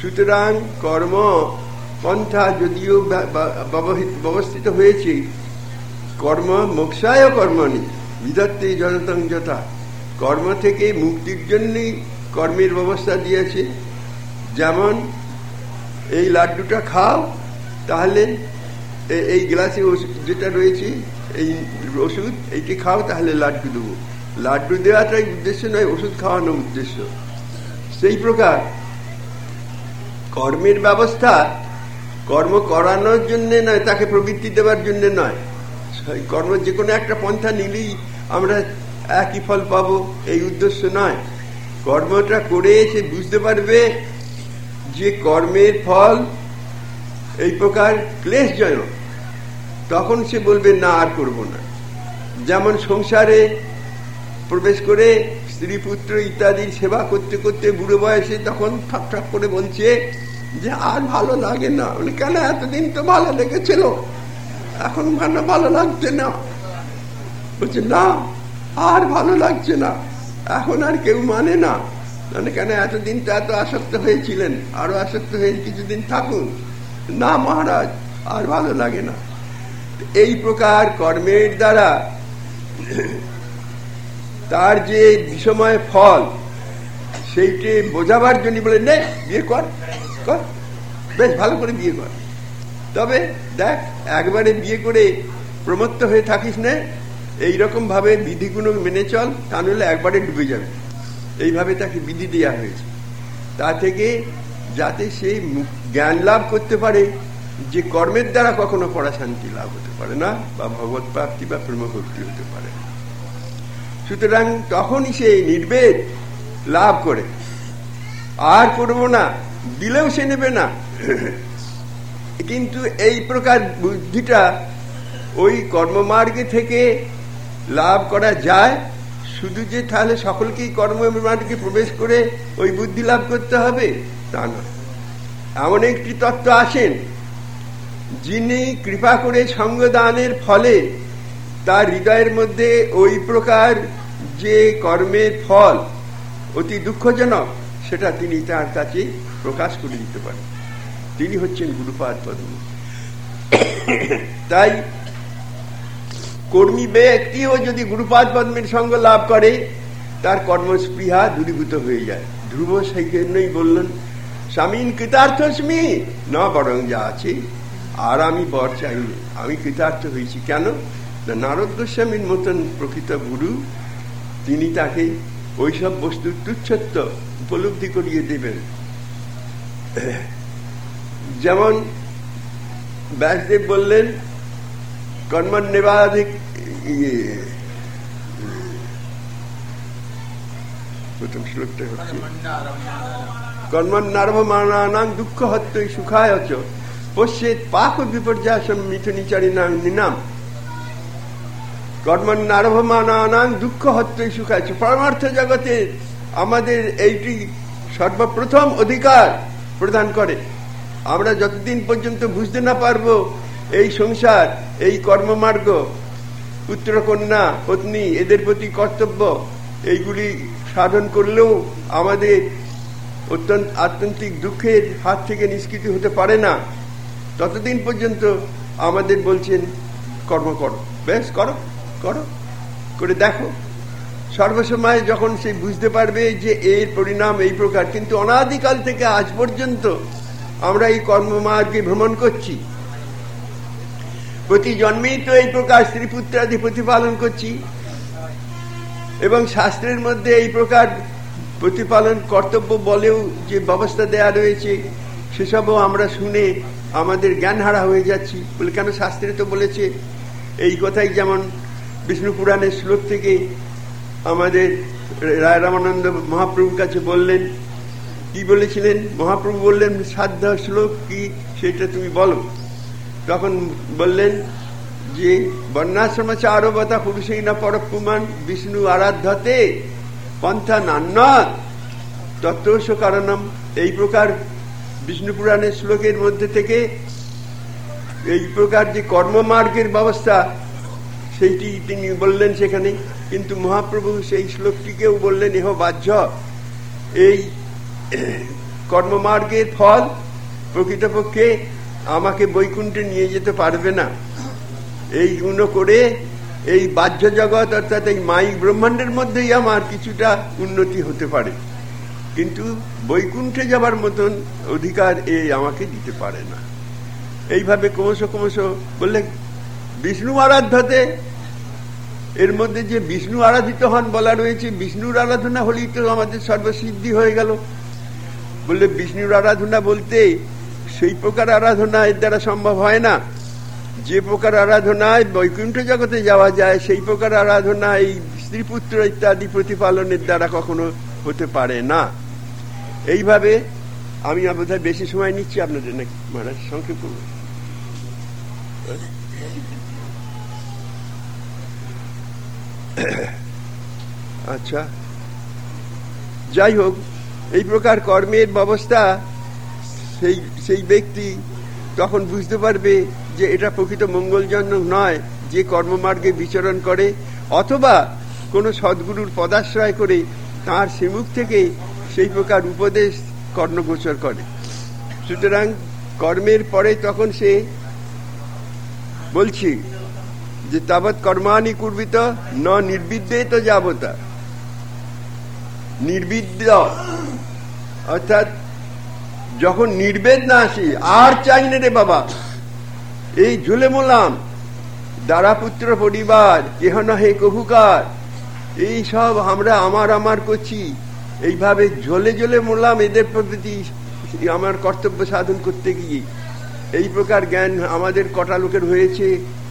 সুতরাং কর্ম পন্থা যদিও ব্যবস্থিত হয়েছে, কর্ম মোক্ষায় কর্মণি বিদত্তে জনতং যথা, কর্ম থেকে মুক্তির জন্যই কর্মের ব্যবস্থা দিয়েছে। যেমন এই লাড্ডুটা খাও, তাহলে এই গ্লাসে যেটা রয়েছে এই ওষুধ, এইটি খাও তাহলে লাড্ডু দেবো। লাড্ডু দেওয়াটাই উদ্দেশ্য নয়, ওষুধ খাওয়ানো উদ্দেশ্য। সেই প্রকার কর্মের ব্যবস্থা কর্ম করানোর জন্য নয়, তাকে প্রবৃত্তি দেওয়ার জন্য নয়। কর্ম যে কোনো একটা পন্থা নিলেই আমরা একই ফল পাবো এই উদ্দেশ্য নয়। কর্মটা করে সে বুঝতে পারবে যে কর্মের ফল এই প্রকার ক্লেশজনক, তখন সে বলবে না আর করব না। যেমন সংসারে প্রবেশ করে স্ত্রী পুত্র ইত্যাদির সেবা করতে করতে বুড়ো বয়সে তখন ঠক ঠক করে বলছে যে আর ভালো লাগে না। কেন? এতদিন তো ভালো লেগেছিল, এখন কেন ভালো লাগছে না? বলছে না, আর ভালো লাগছে না, এখন আর কেউ মানে না। কেন? এতদিন তো এত আসক্ত হয়েছিলেন, আরো আসক্ত হয়ে কিছুদিন থাকুন। না মহারাজ, আর ভালো লাগে না। এই প্রকার কর্মের দ্বারা তার যে বিষময় ফল সেইটি বোঝাবার জন্য বলে নে বিয়ে কর, বেশ ভালো করে বিয়ে কর। তবে দেখ, একবারে বিয়ে করে প্রমত্ত হয়ে থাকিস না, এইরকম ভাবে বিধিগুলো মেনে চল, তা নইলে একবারে ডুবে যাবে। এইভাবে তাকে বিধি দেওয়া হয়েছে, তা থেকে যাতে সে জ্ঞান লাভ করতে পারে যে কর্মের দ্বারা কখনো পরা শান্তি লাভ হতে পারে না, বা ভগবত প্রাপ্তি বা প্রেমভক্তি হতে পারে। সুতরাং তখনই সে নির্বেদ লাভ করে, আর করবো না দিলেও সে নেবে না। কিন্তু এই প্রকার বুদ্ধিটা ওই কর্মমার্গে থেকে লাভ করা যায়। শুধু যে তাহলে সকলকেই কর্মমার্গে প্রবেশ করে ওই বুদ্ধি লাভ করতে হবে তা নয়। এমন একটি তত্ত্ব আসেন, যিনি কৃপা করে সঙ্গদানের ফলে তার হৃদয়ের মধ্যে ওই প্রকার যে কর্মের ফল অতি দুঃখজনক, সেটা তিনি তার কাছে প্রকাশ করে দিতে পারেন। তিনি হচ্ছেন গুরুপাদ পদ্ম। তাই কর্মী ব্যক্তিও যদি গুরুপাদ পদ্মের সঙ্গ লাভ করে, তার কর্মস্পৃহা দূরীভূত হয়ে যায়। ধ্রুব সেই জন্যই বললেন, স্বামীন কৃতার্থস্মি না বরং যা আছে, আর আমি বর চাইনি, আমি কৃতার্থ হয়েছি। কেন? না, নারদ গোস্বামীর মতন প্রকৃত গুরু, তিনি তাকে ওইসব বস্তুর তুচ্ছত্ব উপলব্ধি করিয়ে দেবেন। যেমন ব্যাসদেব বললেন, কর্মণ্যেবাধিক প্রথম শ্লোকটা হচ্ছে কর্মণ্যারভমানানাং দুঃখ হত্যই সুখায় চ পশ্যেৎ পাপ বিপর্যাসম মিথুনিচারিণাং নিনাম। কর্মণ্যারভমানানাং দুঃখ হত্যই সুখায় চ, পরমার্থ জগতে আমাদের এইটি সর্বপ্রথম অধিকার প্রদান করে। আমরা যতদিন পর্যন্ত বুঝতে না পারবো এই সংসার, এই কর্মমার্গ, পুত্র কন্যা পত্নী এদের প্রতি কর্তব্য, এইগুলি সাধন করলেও আমাদের অত্যন্ত আত্যন্তিক দুঃখের হাত থেকে নিষ্কৃতি হতে পারে না, ততদিন পর্যন্ত আমাদের বলছেন কর্ম করো, বেশ করো, করো করে দেখো। সর্বসময় যখন সে বুঝতে পারবে যে এর পরিণাম এই প্রকার, কিন্তু অনাদিকাল থেকে আজ পর্যন্ত আমরা এই কর্মমার্গে ভ্রমণ করছি, প্রতি জন্মেই তো এই প্রকার স্ত্রী পুত্রাদি প্রতিপালন করছি, এবং শাস্ত্রের মধ্যে এই প্রকার প্রতিপালন কর্তব্য বলেও যে ব্যবস্থা দেয়া রয়েছে, সেসবও আমরা শুনে আমাদের জ্ঞান হারা হয়ে যাচ্ছি। বলে কেন? শাস্ত্রে তো বলেছে এই কথাই। যেমন বিষ্ণু পুরাণের শ্লোক থেকে আমাদের রায় রামানন্দ মহাপ্রভুর কাছে বললেন, কি বলেছিলেন? মহাপ্রভু বললেন, সাধ্য শ্লোক কি সেটা তুমি বলো। তখন বললেন যে বর্ণাশ্রমাচারবতা পুরুষই না পরপুমান বিষ্ণু আরাধ্যতে পন্থা নান্যৎ তত্ত্বস্য কারণম। এই প্রকার বিষ্ণু পুরাণের শ্লোকের মধ্যে থেকে এই প্রকার যে কর্মমার্গের ব্যবস্থা সেইটি তিনি বললেন সেখানে। কিন্তু মহাপ্রভু সেই শ্লোকটিকেও বললেন, এহ বাহ্য, এই কর্মমার্গের ফল প্রকৃতপক্ষে আমাকে বৈকুণ্ঠে নিয়ে যেতে পারবে না। এইগুলো করে এই বাহ্য জগৎ অর্থাৎ এই মাইক ব্রহ্মাণ্ডের মধ্যেই আমার কিছুটা উন্নতি হতে পারে, কিন্তু বৈকুণ্ঠে যাবার মতন অধিকার আমাকে দিতে পারে না। এইভাবে ক্রমশ বললে বিষ্ণু আরাধ্যতে, এর মধ্যে যে বিষ্ণু আরাধিত হন বলা রয়েছে, বিষ্ণুর আরাধনা হলেই তো আমাদের সর্বসিদ্ধি হয়ে গেল। বললে বিষ্ণুর আরাধনা বলতে সেই প্রকার আরাধনা এর দ্বারা সম্ভব হয় না। যে প্রকার আরাধনায় বৈকুণ্ঠ জগতে যাওয়া যায় সেই প্রকার আরাধনা এই স্ত্রীপুত্র ইত্যাদি প্রতিপালনের দ্বারা কখনো হতে পারে না। এইভাবে আমি বোধহয় বেশি সময় নিচ্ছি আপনাদের, নাকি মহারাজ সংক্ষেপ করব? আচ্ছা, যাই হোক, এই প্রকার কর্মের ব্যবস্থা সেই ব্যক্তি তখন বুঝতে পারবে যে এটা প্রকৃত মঙ্গলজনক নয়, যে কর্মমার্গে বিচরণ করে অথবা কোন সদ্গুরুর পদাশ্রয় করে তাঁর শ্রীমুখ থেকে সেই প্রকার উপদেশ কর্ণগোচর করে। সুতরাং কর্মের পরে তখন সে বলছি যে তাবৎ কর্মাণি কুর্বিত ন নির্বিদ্যেত যাবতা। নির্বিদ্য অর্থাৎ যখন নির্বেদ না আসি, আর চাই না রে বাবা, এই ঝুলে মোলাম দ্বারা পুত্র পরিবার কেহ নহে কভুকার, এই সব আমরা আমার করছি, এইভাবে ঝোলে ঝোলে মোলাম এদের প্রতি আমার কর্তব্য সাধন করতে গিয়ে এই প্রকার জ্ঞান আমাদের কটা লোকের হয়েছে।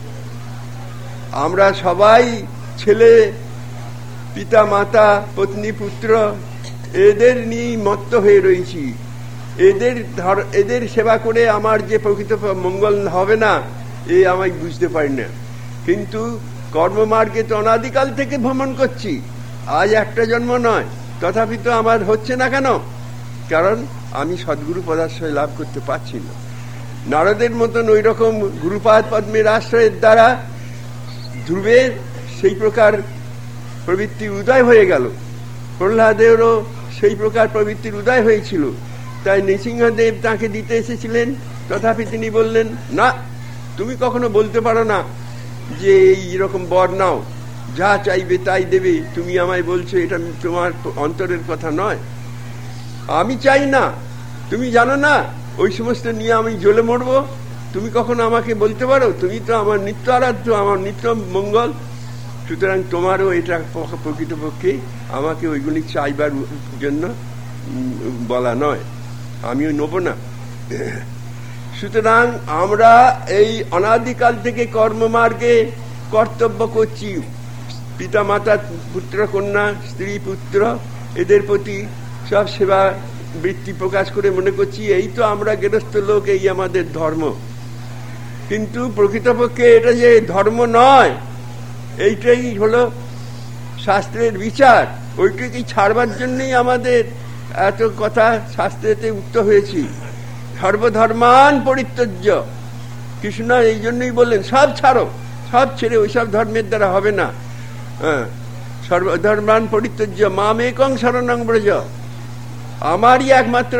আমরা সবাই ছেলে, পিতা, মাতা, পত্নী, পুত্র এদের নিয়েই মত্ত হয়ে রয়েছি। এদের সেবা করে আমার যে প্রকৃত মঙ্গল হবে না, আমায় বুঝতে পারি না। কিন্তু কর্মমার্গে তো অনাদিকাল থেকে ভ্রমণ করছি, আজ একটা জন্ম নয়, তথাপি তো আমার হচ্ছে না কেন? কারণ আমি সদ্গুরু পদাশ্রয় লাভ করতে পারছি না। নারদের মতন ওই রকম গুরুপাদ পদ্মের আশ্রয়ের দ্বারা ধ্রুবের সেই প্রকার প্রবৃত্তি উদয় হয়ে গেল, প্রহ্লাদেরও সেই প্রকার প্রবৃত্তির উদয় হয়েছিল। তাই নৃসিংহদেব তাকে দিতে এসেছিলেন, তথাপি তিনি বললেন, না, তুমি কখনো বলতে পারো না যে এইরকম বর নাও, যা চাইবে তাই দেবে, তুমি আমায় বলছো, এটা তোমার অন্তরের কথা নয়। আমি চাই না, তুমি জানো না ওই সমস্ত নিয়ে আমি জ্বলে মরবো, তুমি কখনো আমাকে বলতে পারো? তুমি তো আমার নিত্য আরাধ্য, আমার নিত্য মঙ্গল। সুতরাং তোমারও এটা প্রকৃতপক্ষে আমাকে ওইগুলি চাইবার জন্য বলা নয়, আমিও নেব না। সুতরাং আমরা এই অনাদিকাল থেকে কর্মমার্গে কর্তব্য করছি, পিতা মাতা, পুত্র কন্যা, স্ত্রী পুত্র এদের প্রতি সব সেবা বৃত্তি প্রকাশ করে মনে করছি এই তো আমরা গৃহস্থ লোক, এই আমাদের ধর্ম। কিন্তু প্রকৃতপক্ষে এটা যে ধর্ম নয়, এইটাই হলো শাস্ত্রের বিচার। ওইটাকে ছাড়বার জন্যই আমাদের এত কথা শাস্ত্রেতে উক্ত হয়েছি। সর্বধর্মান পরিত্যজ্য, কৃষ্ণ এই জন্যই বললেন সব ছাড়ো, সব ছেড়ে ওইসব ধর্মের দ্বারা হবে না। সর্বধর্মান পরিত্যজ্য মাম একং শরণং ব্রজ, আমারই একমাত্র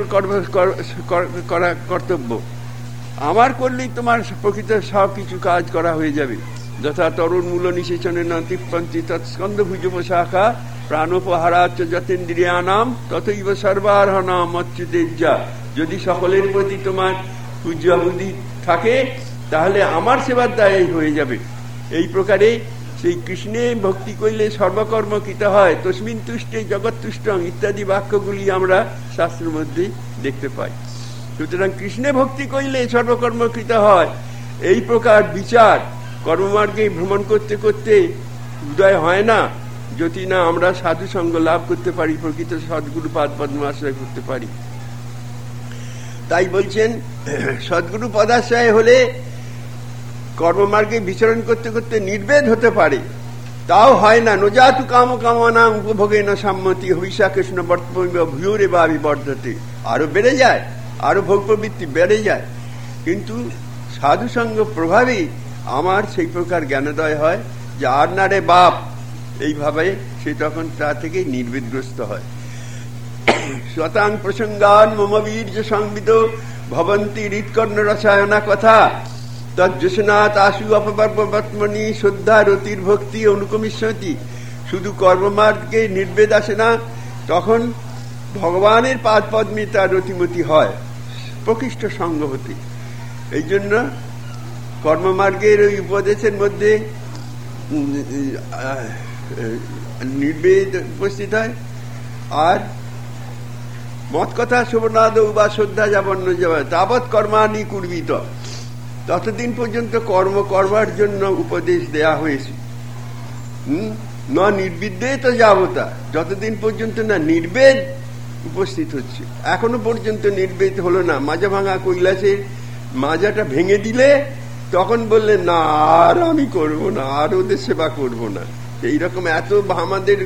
করা কর্তব্য, আমার করলেই তোমার প্রকৃত সব কিছু কাজ করা হয়ে যাবে। যথা তরুণ মূল নিষেচনে নতিপন্থী তৎস্কন্ধভুজ শাখা প্রাণোপহারাচ্য যতেন্দ্রিয়ানাম তথৈব সর্বার্হণাম অচ্যুতেজ্জা। যদি সকলের প্রতি তোমার পূজ্যাবুদ্ধি থাকে তাহলে আমার সেবার দায় হয়ে যাবে। এই প্রকারে সেই কৃষ্ণে ভক্তি করলে সর্বকর্ম কৃত হয়, তস্মিন তুষ্টে জগৎ তুষ্টং ইত্যাদি বাক্যগুলি আমরা শাস্ত্রের মধ্যে দেখতে পাই। সুতরাং কৃষ্ণে ভক্তি করলে সর্বকর্ম কৃত হয়, এই প্রকার বিচার কর্মমার্গে ভ্রমণ করতে করতে উদয় হয় না, যদি না আমরা সাধু সঙ্গ লাভ করতে পারি, প্রকৃত সদ্গুরু পাদ পদ্ম আশ্রয় করতে পারি। তাই বলছেন সদ্গুরু পদাশ্রয় হলে কর্মমার্গে বিচরণ করতে করতে নির্বেদ হতে পারে, তাও হয় না। নজাতু কাম কামনা উপভোগে না সম্মতি হইষা কৃষ্ণ বর্তমান ভূরে বা বিবর্ধতে, আরো বেড়ে যায়, আরো ভোগ প্রবৃত্তি বেড়ে যায়। কিন্তু সাধু সঙ্গ প্রভাবে আমার সেই প্রকার জ্ঞানোদয় হয় যে আর না রে বাপ, এইভাবে সে তখন তা থেকে নির্বেদগ্রস্ত হয়। শতাং প্রসঙ্গান মম বীর্য সংবিত ভবন্তি হৃৎকর্ণ রসায়না কথা তজ্জোষনাথ আশু অপবর্বমণি শ্রদ্ধা রতির ভক্তি অনুকমিষ্যতি। শুধু কর্মমার্গে নির্বেদ আসে না, তখন ভগবানের পাদ পদ্মে তার রতিমতি হয় প্রকৃষ্ট সঙ্গ হতে। এই জন্য কর্মমার্গের ওই উপদেশের মধ্যে নির্বেদ উপস্থিত হয়। আর মত কথা শোভনাদ বা শ্রদ্ধা যাবন্য তাবৎ কর্মানি কুর্বিত, ততদিন পর্যন্ত কর্ম করবার জন্য উপদেশ দেয়া হয়েছে। না নির্বিদ্যে তো যাবতা, যতদিন পর্যন্ত না নির্বেদ উপস্থিত হচ্ছে। এখনো পর্যন্ত নির্বেদ হলো না। মাজা ভাঙা কৈলাসের মাজাটা ভেঙে দিলে তখন বললেন না আর আমি করব না, আর ওদের সেবা করব না। এইরকম এত আমাদের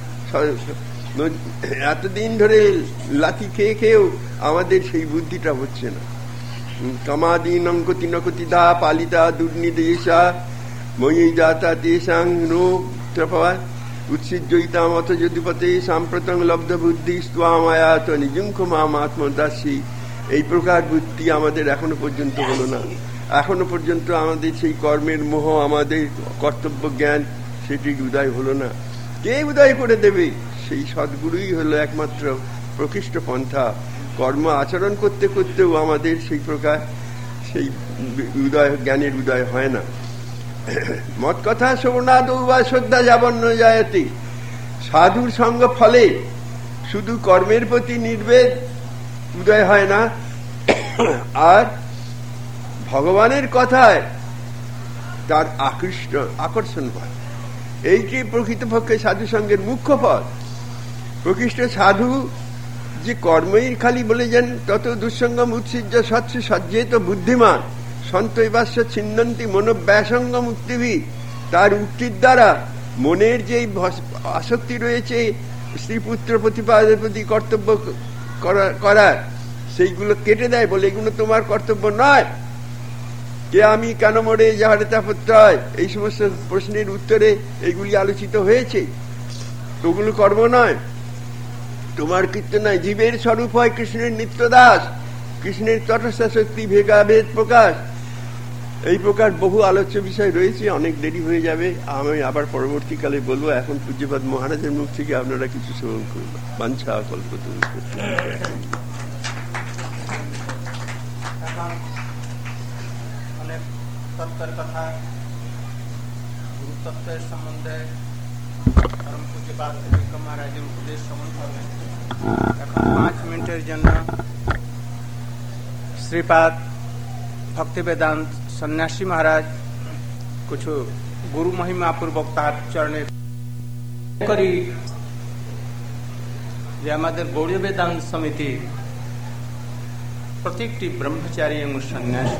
এতদিন ধরে লাথি খেয়ে খেয়েও আমাদের সেই বুদ্ধিটা হচ্ছে না। কামাদিন অঙ্কতি নকতি দা পালিতা দুর্নিদেশা ময়ী দাতা দেশাং নো উৎসিজ্জয়িতা মত যদিপতে সাম্প্রতং লব্ধ বুদ্ধি স্বামায়াত নিজুঙ্খ মাম আত্মদাসী। এই প্রকার বুদ্ধি আমাদের এখনো পর্যন্ত হলো না। এখনো পর্যন্ত আমাদের সেই কর্মের মোহ, আমাদের কর্তব্য জ্ঞান, সেটি উদয় হলো না। কে উদয় করে দেবে? সেই সদ্গুরুই হলো একমাত্র প্রকৃষ্ট পন্থা। কর্ম আচরণ করতে করতেও আমাদের সেই প্রকার সেই উদয়, জ্ঞানের উদয় হয় না। মত কথা শ্রবণাদ বা শ্রদ্ধা যাবন্য যায়তে। সাধুর সঙ্গ ফলে শুধু কর্মের প্রতি নির্বেদ উদয় হয় না, আর ভগবানের কথায় তার আকর্ষণ হয়। এইটি প্রকৃতপক্ষে সাধু সঙ্গের মুখ্য পথ। প্রকৃষ্ট সাধু যে কর্মই খালি বলে যান, তত দুঃসঙ্গম উৎসিজ্য সৎস সজ্জেত বুদ্ধিমান সন্তৈবাস্য ছিন্নন্তি মনোব্যাসঙ্গ মুক্তিভি। তার উক্তির দ্বারা মনের যে আসক্তি রয়েছে স্ত্রীপুত্র প্রতিপাদের প্রতি কর্তব্য করার, সেইগুলো কেটে দেয়। বলে এগুলো তোমার কর্তব্য নয়। কে আমি, কেন মরে, যাহারে তাপত্য হয়, এই সমস্ত প্রশ্নের উত্তরে এইগুলি আলোচিত হয়েছে। ওগুলো কর্ম নয়, তোমার কীর্ত নয়। জীবের স্বরূপ হয় কৃষ্ণের নিত্য দাস, কৃষ্ণের তটস্থ শক্তি ভেদাভেদ প্রকাশ। এই প্রকার বহু আলোচ্য বিষয় রয়েছে। অনেক দেরি হয়ে যাবে, আমি আবার পরবর্তীকালে বলবো। এখন পূজ্যপাদ মহারাজের মুখ থেকে আপনারা কিছু শ্রবণ করুন। বাঞ্ছা কল্পতরু। অনেক তত্ত্বের কথা, গুরুতত্ত্বের সম্বন্ধে পরম পূজ্যপাদ মহারাজের উপদেশ শ্রবণ করবেন। এখন 5 মিনিটের জন্য শ্রীপাদ ভক্তিবেদান্ত সন্ন্যাসী মহারাজ কিছু গুরু মহিমা পূর্বক তার চরণে করি যে আমাদের গৌড়ীয় বেদান্ত সমিতি প্রত্যেকটি ব্রহ্মচারী এবং সন্ন্যাসী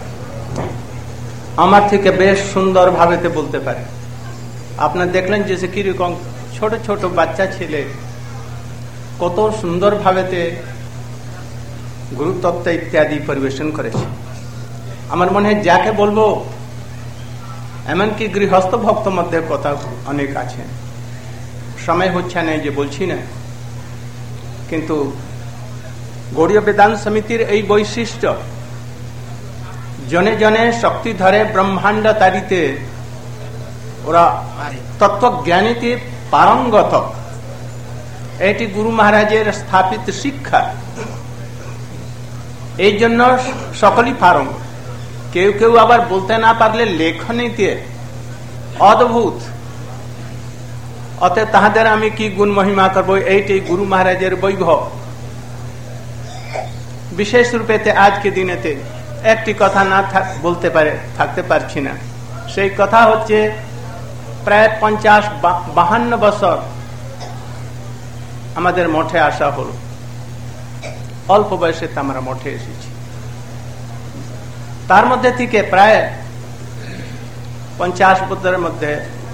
আমার থেকে বেশ সুন্দর ভাবেতে বলতে পারে। আপনারা দেখলেন যে কিরকম ছোট ছোট বাচ্চা ছেলে কত সুন্দর ভাবেতে গুরুতত্ত্ব ইত্যাদি পরিবেশন করেছে। আমার মনে হয় যাকে বলবো, এমনকি গৃহস্থ ভক্ত মধ্যে কথা অনেক আছে, সময় হচ্ছে না যে বলছি না। কিন্তু গৌড়ীয় বেদান্ত সমিতির এই বৈশিষ্ট্য, জনে জনে শক্তি ধরে ব্রহ্মাণ্ড তারিতে ওরা তত্ত্বজ্ঞানীতে পারঙ্গত। এটি গুরু মহারাজের স্থাপিত শিক্ষা। এই জন্য সকলই পারঙ্গ। কেউ কেউ আবার বলতে না পারলে লেখনীতে অদ্ভুত। অতএব তাহাদের আমি কি গুণ মহিমা করবো, এইটি গুরু মহারাজের বৈভব। বিশেষ রূপে আজকে দিনেতে একটি কথা না বলতে পারে থাকতে পারছি না। সেই কথা হচ্ছে প্রায় 50-52 বছর আমাদের মঠে আসা হলো। অল্প বয়সে আমরা মঠে এসেছি। তার মধ্যে থেকে প্রায় 50 বছরের মধ্যে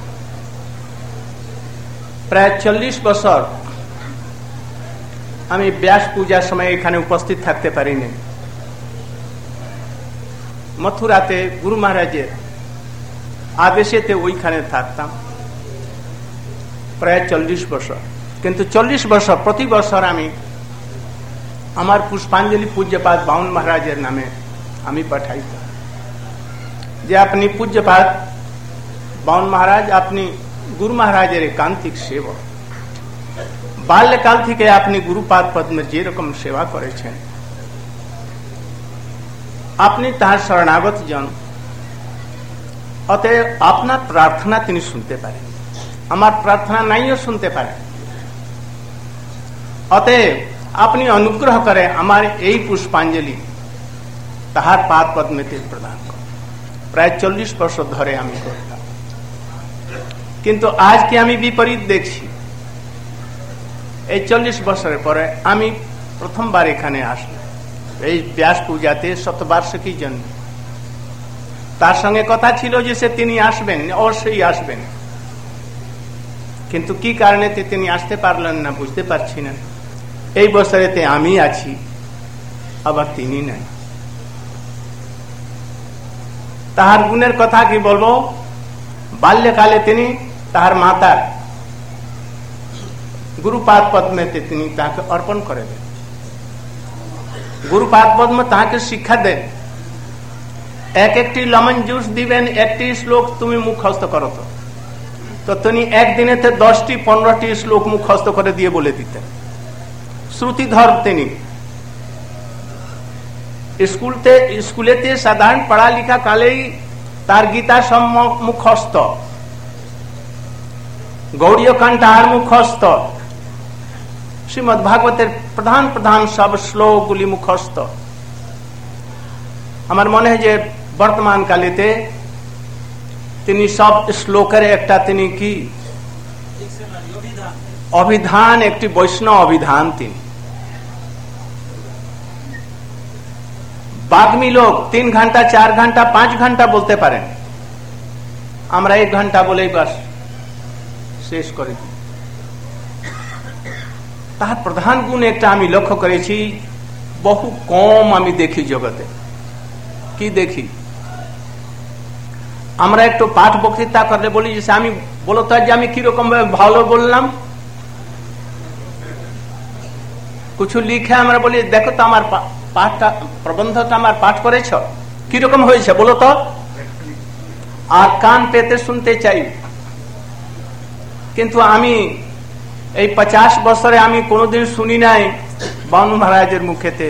প্রায় 40 বছর আমি ব্যাস পূজার সময় এখানে উপস্থিত থাকতে পারিনি। মথুরাতে গুরু মহারাজের আদেশেতে ওইখানে থাকতাম প্রায় 40 বছর। কিন্তু 40 বছর প্রতি বছর আমি আমার পুষ্পাঞ্জলি পূজ্যপাদ বাউন মহারাজের নামে আমি পাঠাইত যে আপনি পূজ্যপাদ বাউন মহারাজ, আপনি গুরু মহারাজের একান্তিক সেবক। বাল্যকাল থেকে আপনি গুরুপাদ পদ্মের যেরকম সেবা করেছেন, আপনি তার শরণাগত জন, অতএব আপনার প্রার্থনা তিনি শুনতে পারেন, আমার প্রার্থনা নাইও শুনতে পারেন। অতএব আপনি অনুগ্রহ করে আমার এই পুষ্পাঞ্জলি তাহার পাদ পদ্মেতে প্রদান করেন। প্রায় 40 বছর ধরে আমি করতাম, কিন্তু আজকে আমি বিপরীত দেখছি। এই 40 বছরের পরে আমি প্রথমবার এখানে আসলাম এই ব্যাস পূজাতে শতবার্ষিকীর জন্য। তার সঙ্গে কথা ছিল যে তিনি আসবেন, অবশ্যই আসবেন, কিন্তু কি কারণে তিনি আসতে পারলেন না বুঝতে পারছি না। এই বছরেতে আমি আছি, আবার তিনি নাই। তাহার গুণের কথা কি বলবো। বাল্যকালে তিনি তাহার মাতার গুরুপাদ পদ্মেতে তিনি তাকে অর্পণ করে দেন। গুরুপাদ পদ্ম তাহাকে শিক্ষা দেন, এক একটি লেমন জুস দিবেন, একটি শ্লোক তুমি মুখস্থ করো। তো তিনি একদিনেতে 10টি 15টি শ্লোক মুখস্থ করে দিয়ে বলে দিতেন। শ্রুতিধর তিনি। স্কুলেতে সাধারণ পড়ালেখা কালেই তার গীতা মুখস্থ, গৌড়ীয় কাণ্ড তাহার মুখস্থ, শ্রীমদ ভাগবতের প্রধান প্রধান সব শ্লোকগুলি মুখস্থ। আমার মনে হয় যে বর্তমান কালেতে তিনি সব শ্লোকের একটা তিনি কি অভিধান, একটি বৈষ্ণব অভিধান। তিনি বাগ্মী লোক 3 ঘন্টা 4 ঘন্টা 5 ঘন্টা বলতে পারেন, আমরা 1 ঘন্টা বলেই বাস শেষ করে দিই। তাহার প্রধান গুণ একটা আমি লক্ষ্য করেছি, বহু কম আমি দেখি জগতে। কি দেখি, আমরা একটু পাঠ বক্তৃতা করলে বলি যে আমি বলতো যে আমি কিরকম ভালো বললাম, কিছু লিখে আমরা বলি দেখো তো আমার পাঠটা, প্রবন্ধটা আমার পাঠ করেছ, কিরকম হয়েছে বলো তো, আর কান পেতে শুনতে চাই। কিন্তু আমি এই 50 বছরে আমি কোনোদিন শুনি নাই বাউন মহারাজের মুখেতে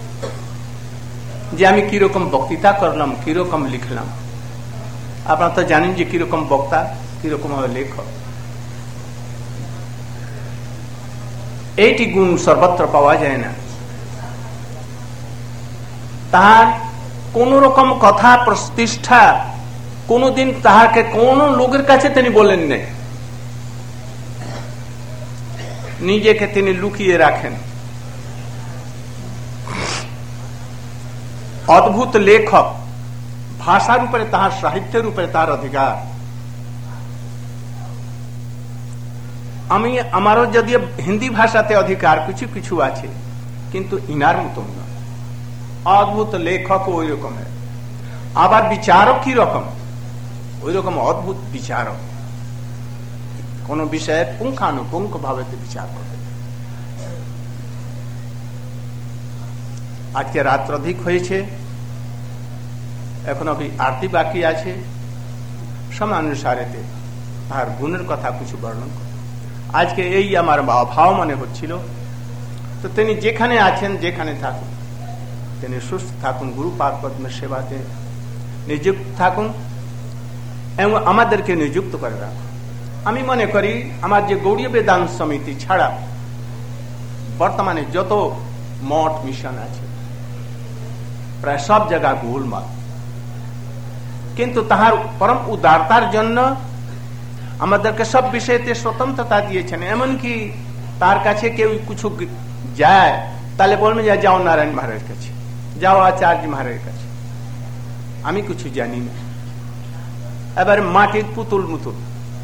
যে আমি কিরকম বক্তৃতা করলাম, কিরকম লিখলাম। আপনারা তো জানেন যে কিরকম বক্তা, কিরকম লেখক। এইটি গুণ সর্বত্র পাওয়া যায় না। তাহার কোন রকম কথা প্রতিষ্ঠা কোনদিন তাহাকে কোন লোকের কাছে তিনি বলেন নাই, নিজেকে তিনি লুকিয়ে রাখেন। অদ্ভুত লেখক, ভাষার উপরে তাহার, সাহিত্যের উপরে তাহার অধিকার। আমারও যদি হিন্দি ভাষাতে অধিকার কিছু কিছু আছে, কিন্তু ইনার মতন না। অদ্ভুত লেখক ওই রকমের, আবার বিচারক কি রকম, ওই রকম অদ্ভুত বিচারক, কোন বিষয়ের পুঙ্খানুপুঙ্খ ভাবে বিচার করবে। আজকে রাত্র অধিক হয়েছে, এখন আরতি বাকি আছে, সময়ানুসারে তার গুণের কথা কিছু বর্ণন করে। আজকে এই আমার ভাব মনে হচ্ছিল। তো তিনি যেখানে আছেন, যেখানে থাকুন, তিনি সুস্থ থাকুন, গুরুপাদ পদ্মের সেবাতে নিযুক্ত থাকুন এবং আমাদেরকে নিযুক্ত করে রাখুন। আমি মনে করি আমার যে গৌড়ীয় বেদান্ত সমিতি ছাড়া বর্তমানে যত মঠ মিশন আছে প্রায় সব জায়গা গোলমাল, কিন্তু তাহার পরম উদারতার জন্য আমাদেরকে সব বিষয়তে স্বতন্ত্রতা দিয়েছেন। এমনকি তার কাছে কেউ কিছু যায় তাহলে বলবে যাও নারায়ণ মহারাজের কাছে, যাও আচার্য মহারাজের কাছে, আমি কিছু জানি না। এবার মাটির পুতুল মুতুল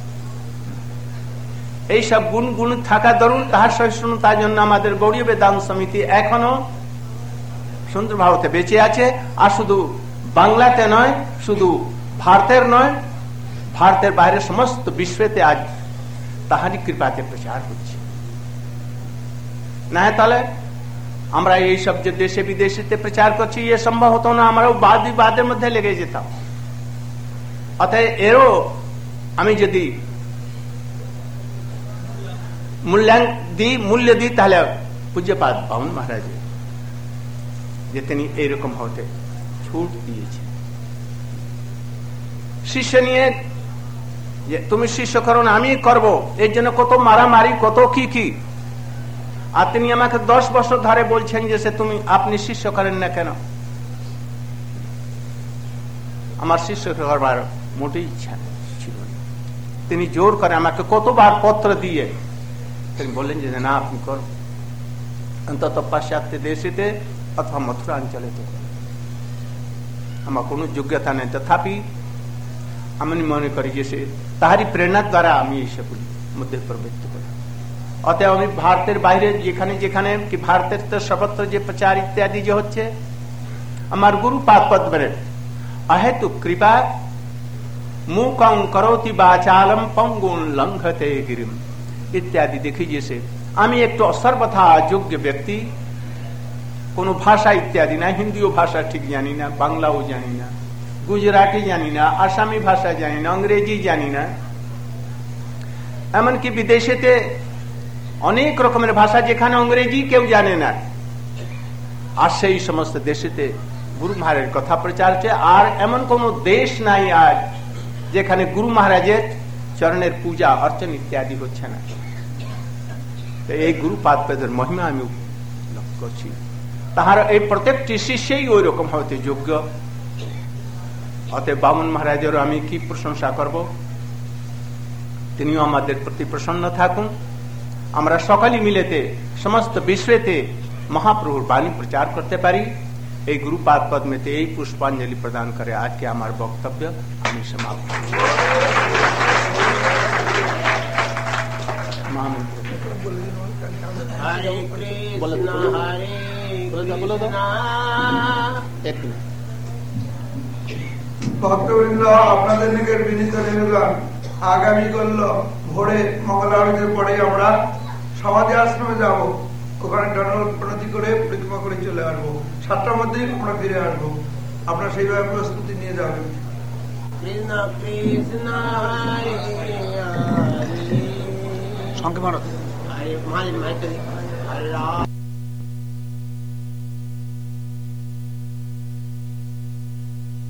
এইসব গুণ থাকা দরুন তাহার সহিষ্ণুতার জন্য আমাদের গৌড়ীয় বেদান্ত সমিতি এখনো সুন্দর ভারতে বেঁচে আছে। আর শুধু বাংলাতে নয়, শুধু ভারতের নয়, ভারতের বাইরে সমস্ত বিশ্বতে আজ তাহারই কৃপাতে প্রচার হচ্ছে। না তাহলে আমরা এই সব যে দেশে বিদেশিতে প্রচার করছি এ সম্ভব হতো না, আমরাও বাদ বিবাদের মধ্যে লেগে যেতাম। অতএব এরও আমি যদি মূল্য দিই তাহলে পূজ্যপাদ বামন মহারাজ যে তিনি এইরকম হতে ছুট দিয়েছে। শিষ্য নিয়ে যে তুমি শিষ্য করো না আমি করব, এর জন্য কত মারামারি কত কি। আর তিনি আমাকে 10 বছর ধরে বলছেন যে আপনি শিষ্য করেন না কেন। আমার শিষ্য করবার মোটেই ইচ্ছা ছিল না। তিনি জোর করে আমাকে কতবার পত্র দিয়ে তিনি বললেন যে না আপনি করো, অন্তত পাশ্চাত্য দেশেতে অথবা মথুরা অঞ্চলে তো আমার কোনো যোগ্যতা নেই, তথাপি আমি মনে করি যে সে তাহারই প্রেরণার দ্বারা আমি এইসবগুলি মধ্যে প্রবৃত্ত করি। অতএব আমি ভারতের বাইরে যেখানে যেখানে কি ভারতের তো সর্বত্র যে প্রচার ইত্যাদি যে হচ্ছে, আমার গুরু পাদ পদ্মে अहेतु कृपा मूकं करोति वाचालम पंगुन लंघते गिरिम इत्यादि देखी जैसे আমি একটু সর্বথা যোগ্য ব্যক্তি, কোন ভাষা ইত্যাদি না, হিন্দিও ভাষা ঠিক জানি না, বাংলাও জানি না, গুজরাটি জানি না, আসামি ভাষা জানি না, ইংরেজি জানি না, এমনকি বিদেশেতে অনেক রকমের ভাষা যেখানে ইংরেজি কেউ জানে না, আর সেই সমস্ত দেশেতে গুরু মহারাজের কথা প্রচার হচ্ছে। আর এমন কোন দেশ নাই আজ যেখানে গুরু মহারাজের চরণের পূজা অর্চন ইত্যাদি হচ্ছে না। এই গুরু পাদপদের মহিমা আমি লক্ষ্য করছি। তাহার এই প্রত্যেকটি শিষ্যই ওই রকম হতে যোগ্য। অতএব বামন মহারাজেরও আমি কি প্রশংসা করব, তিনিও আমাদের প্রতি প্রসন্ন থাকুন। আমরা সকালে মিলেতে সমস্ত বিশ্বেতে মহাপ্রভুর বাণী প্রচার করতে পারি। এই গুরু পাদ পদ্মেতে এই পুষ্পাঞ্জলি প্রদান করে আজকে আমার বক্তব্য আমি সমাপ্ত। ভক্তবৃন্দ, আপনাদের নিকট বিনীত নিবেদন, আগামী কাল ভোরে মঙ্গল আরতির পরে আমরা সমাধি আশ্রমে যাব। ওখানে প্রণতি করে পরিক্রমা করে চলে আসবো। 7টার মধ্যেই আমরা ফিরে আসবো। আপনারা সেইভাবে প্রস্তুতি নিয়ে যাবেন। কৃষ্ণ কৃষ্ণ হরে হরে, সংখ্যা মারো, হরে হরে।